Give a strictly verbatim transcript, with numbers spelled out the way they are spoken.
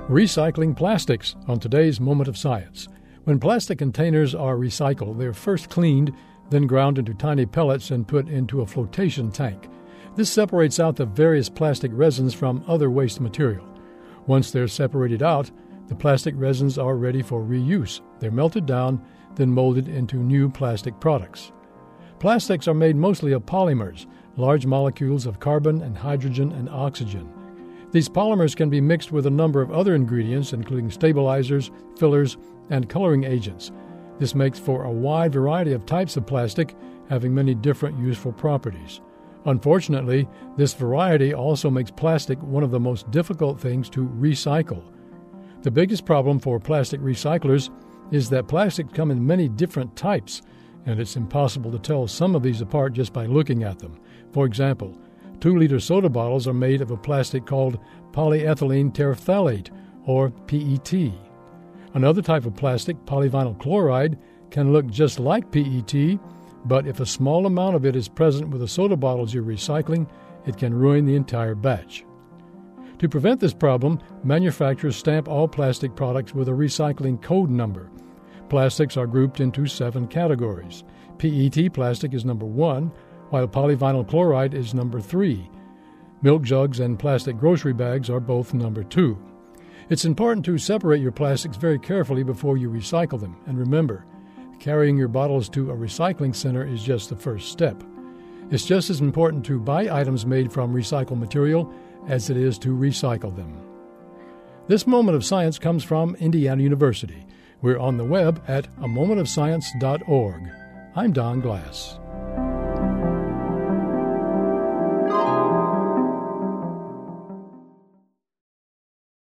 Recycling plastics on today's Moment of Science. When plastic containers are recycled, they're first cleaned, then ground into tiny pellets and put into a flotation tank. This separates out the various plastic resins from other waste material. Once they're separated out, the plastic resins are ready for reuse. They're melted down, then molded into new plastic products. Plastics are made mostly of polymers, large molecules of carbon and hydrogen and oxygen. These polymers can be mixed with a number of other ingredients, including stabilizers, fillers, and coloring agents. This makes for a wide variety of types of plastic, having many different useful properties. Unfortunately, this variety also makes plastic one of the most difficult things to recycle. The biggest problem for plastic recyclers is that plastics come in many different types, and it's impossible to tell some of these apart just by looking at them. For example, two-liter soda bottles are made of a plastic called polyethylene terephthalate, or P E T. Another type of plastic, polyvinyl chloride, can look just like P E T, but if a small amount of it is present with the soda bottles you're recycling, it can ruin the entire batch. To prevent this problem, manufacturers stamp all plastic products with a recycling code number. Plastics are grouped into seven categories. P E T plastic is number one, while polyvinyl chloride is number three. Milk jugs and plastic grocery bags are both number two. It's important to separate your plastics very carefully before you recycle them. And remember, carrying your bottles to a recycling center is just the first step. It's just as important to buy items made from recycled material as it is to recycle them. This Moment of Science comes from Indiana University. We're on the web at a moment of science dot org. I'm Don Glass.